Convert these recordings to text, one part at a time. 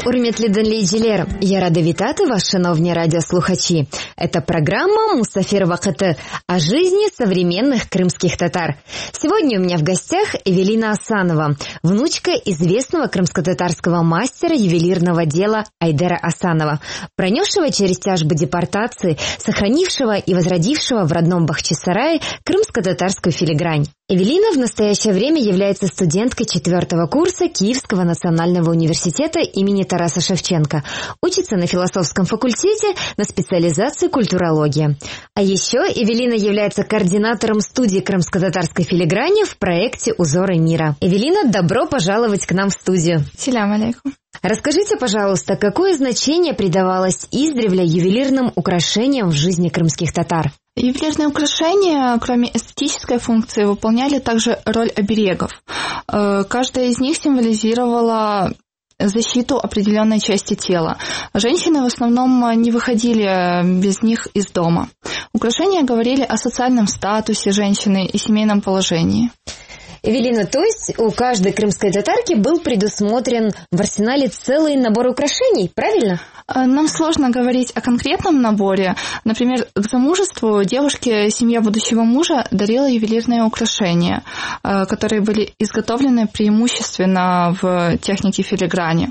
урметлі dinleyiciler, я рада вітати вас, шановні радиослухачи. Это программа «Мусафир Вакыты» о жизни современных крымских татар. Сегодня у меня в гостях Эвелина Асанова, внучка известного крымско-татарского мастера ювелирного дела Айдера Асанова, пронесшего через тяжбы депортации, сохранившего и возродившего в родном Бахчисарае крымско-татарскую филигрань. Эвелина в настоящее время является студенткой 4-го курса Киевского национального университета имени Тараса Шевченко. Учится на философском факультете на специализации культурология. А еще Эвелина является координатором студии крымско-татарской филиграни в проекте «Узоры мира». Эвелина, добро пожаловать к нам в студию. Салям алейкум. Расскажите, пожалуйста, какое значение придавалось издревле ювелирным украшениям в жизни крымских татар? Ювелирные украшения, кроме эстетической функции, выполняли также роль оберегов. Каждая из них символизировала защиту определенной части тела. Женщины в основном не выходили без них из дома. Украшения говорили о социальном статусе женщины и семейном положении. Эвелина, то есть у каждой крымской татарки был предусмотрен в арсенале целый набор украшений, правильно? Нам сложно говорить о конкретном наборе. Например, к замужеству девушке семья будущего мужа дарила ювелирные украшения, которые были изготовлены преимущественно в технике филиграни.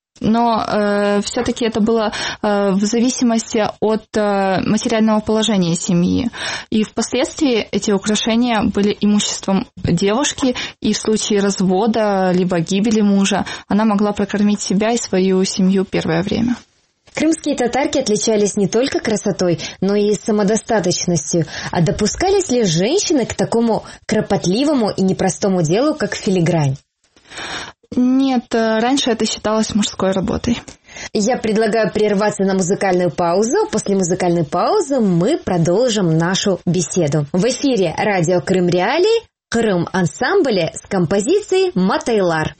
Но все-таки это было в зависимости от материального положения семьи. И впоследствии эти украшения были имуществом девушки, и в случае развода либо гибели мужа она могла прокормить себя и свою семью первое время. Крымские татарки отличались не только красотой, но и самодостаточностью. А допускались ли женщины к такому кропотливому и непростому делу, как филигрань? Нет, раньше это считалось мужской работой. Я предлагаю прерваться на музыкальную паузу. После музыкальной паузы мы продолжим нашу беседу. В эфире радио Крым Реалии, Крым ансамбле с композицией «Матайлар».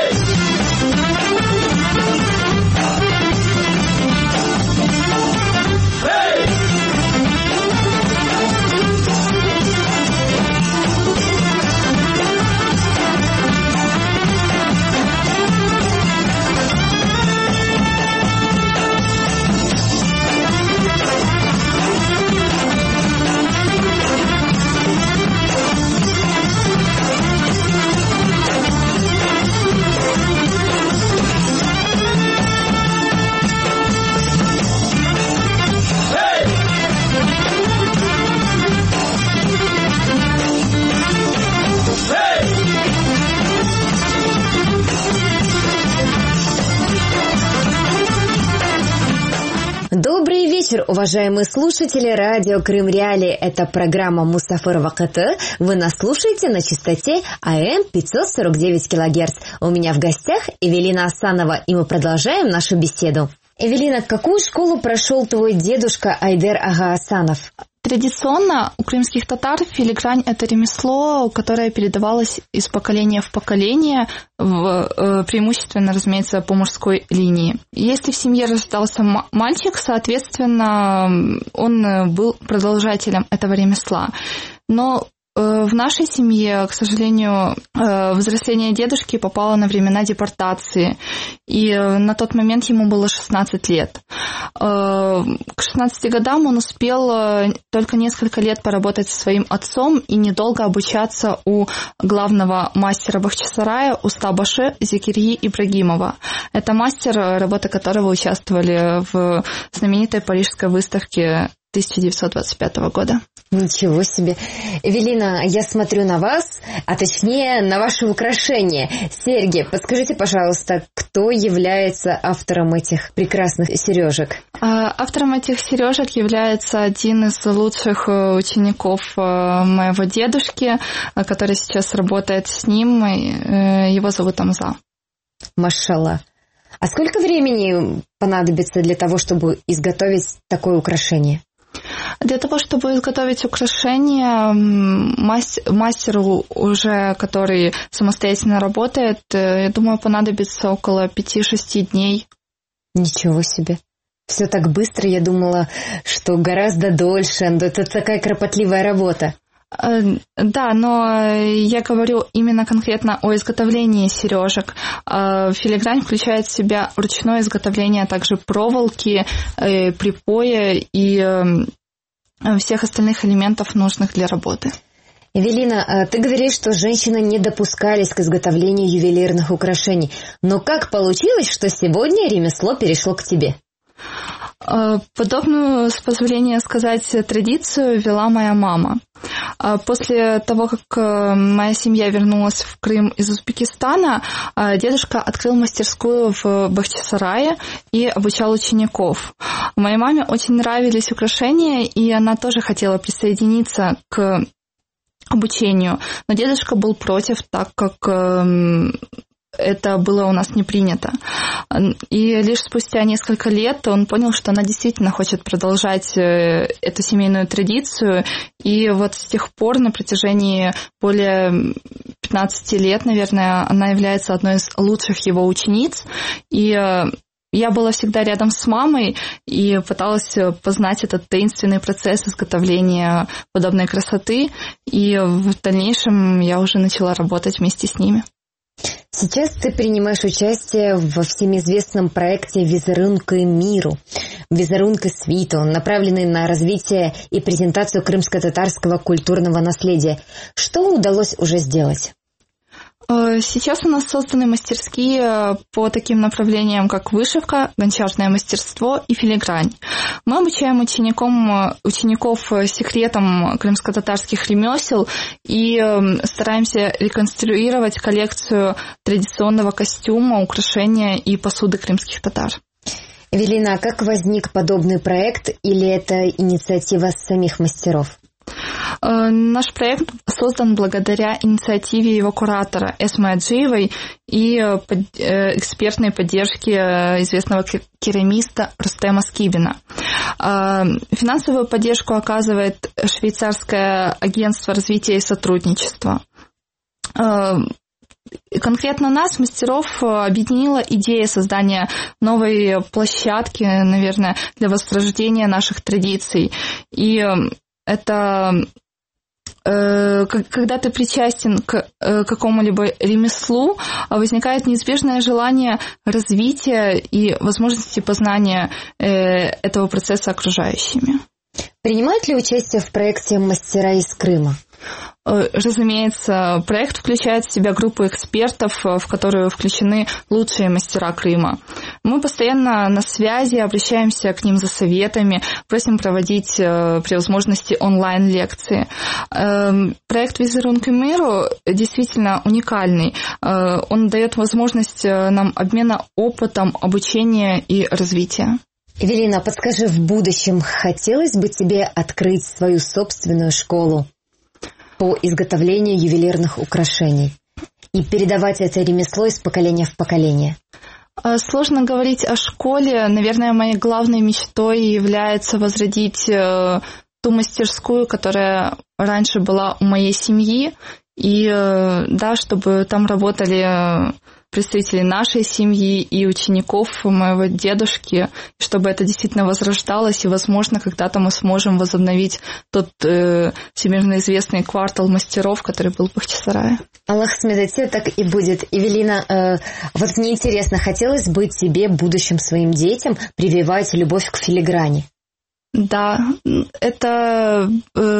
Добрый вечер, уважаемые слушатели радио Крым Реалии. Это программа «Мусафир Вакыты». Вы нас слушаете на частоте АМ 549 кГц. У меня в гостях Эвелина Асанова, и мы продолжаем нашу беседу. Эвелина, какую школу прошел твой дедушка Айдер Ага Асанов? Традиционно у крымских татар филигрань – это ремесло, которое передавалось из поколения в поколение, преимущественно, разумеется, по мужской линии. Если в семье рождался мальчик, соответственно, он был продолжателем этого ремесла. Но в нашей семье, к сожалению, взросление дедушки попало на времена депортации, и на тот момент ему было 16 лет. К 16 годам он успел только несколько лет поработать со своим отцом и недолго обучаться у главного мастера Бахчисарая Устабаши Зекирьи Ибрагимова. Это мастер, работы которого участвовали в знаменитой парижской выставке 1925 года. Ничего себе. Эвелина, я смотрю на вас, а точнее на ваши украшения. Серьги. Подскажите, пожалуйста, кто является автором этих прекрасных сережек? Автором этих сережек является один из лучших учеников моего дедушки, который сейчас работает с ним. Его зовут Амза. Машаллах. А сколько времени понадобится для того, чтобы изготовить такое украшение? Для того, чтобы изготовить украшение, мастеру, уже который самостоятельно работает, я думаю, понадобится около 5-6 дней. Ничего себе. Все так быстро, я думала, что гораздо дольше. Это такая кропотливая работа. Да, но я говорю именно конкретно о изготовлении сережек. Филигрань включает в себя ручное изготовление, а также проволоки, припоя и всех остальных элементов, нужных для работы. Эвелина, ты говоришь, что женщины не допускались к изготовлению ювелирных украшений. Но как получилось, что сегодня ремесло перешло к тебе? Подобную, с позволения сказать, традицию вела моя мама. После того, как моя семья вернулась в Крым из Узбекистана, дедушка открыл мастерскую в Бахчисарае и обучал учеников. Моей маме очень нравились украшения, и она тоже хотела присоединиться к обучению. Но дедушка был против, так как это было у нас не принято. И лишь спустя несколько лет он понял, что она действительно хочет продолжать эту семейную традицию. И вот с тех пор, на протяжении более 15 лет, наверное, она является одной из лучших его учениц. И я была всегда рядом с мамой и пыталась познать этот таинственный процесс изготовления подобной красоты. И в дальнейшем я уже начала работать вместе с ними. Сейчас ты принимаешь участие во всем известном проекте «Визерунки миру», «Визерунки світу», направленный на развитие и презентацию крымско-татарского культурного наследия. Что удалось уже сделать? Сейчас у нас созданы мастерские по таким направлениям, как вышивка, гончарное мастерство и филигрань. Мы обучаем учеников секретам крымско-татарских ремесел и стараемся реконструировать коллекцию традиционного костюма, украшения и посуды крымских татар. Эвелина, а как возник подобный проект, или это инициатива самих мастеров? Наш проект создан благодаря инициативе его куратора Эсмы Аджиевой и экспертной поддержке известного керамиста Рустема Скибина. Финансовую поддержку оказывает швейцарское агентство развития и сотрудничества. Конкретно нас, мастеров, объединила идея создания новой площадки, наверное, для возрождения наших традиций. И это когда ты причастен к какому-либо ремеслу, возникает неизбежное желание развития и возможности познания этого процесса окружающими. Принимают ли участие в проекте мастера из Крыма? Разумеется, проект включает в себя группу экспертов, в которую включены лучшие мастера Крыма. Мы постоянно на связи, обращаемся к ним за советами, просим проводить при возможности онлайн-лекции. Проект «Визерунки миру» действительно уникальный. Он дает возможность нам обмена опытом, обучения и развития. Эвелина, подскажи, в будущем хотелось бы тебе открыть свою собственную школу по изготовлению ювелирных украшений и передавать это ремесло из поколения в поколение? Сложно говорить о школе. Наверное, моей главной мечтой является возродить ту мастерскую, которая раньше была у моей семьи, и да, чтобы там работали представителей нашей семьи и учеников моего дедушки, чтобы это действительно возрождалось, и, возможно, когда-то мы сможем возобновить тот всемирно известный квартал мастеров, который был в Бахчисарае. Аллах смедете, так и будет. Эвелина, вот мне интересно, хотелось бы тебе, будущим своим детям, прививать любовь к филиграни? Да, это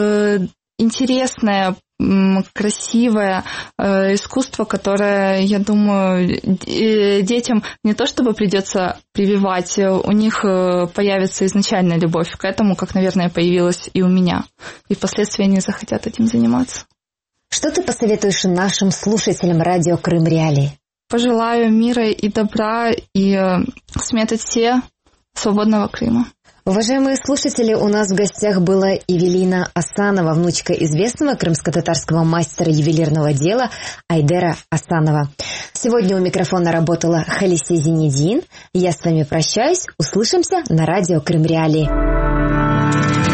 интересное, красивое искусство, которое, я думаю, детям не то чтобы придется прививать, у них появится изначальная любовь к этому, как, наверное, появилась и у меня. И впоследствии они захотят этим заниматься. Что ты посоветуешь нашим слушателям радио Крым Реалии? Пожелаю мира и добра и смете свободного Крыма. Уважаемые слушатели, у нас в гостях была Эвелина Асанова, внучка известного крымско-татарского мастера ювелирного дела Айдера Асанова. Сегодня у микрофона работала Халисе Зинедин. Я с вами прощаюсь. Услышимся на радио Крым Реалии.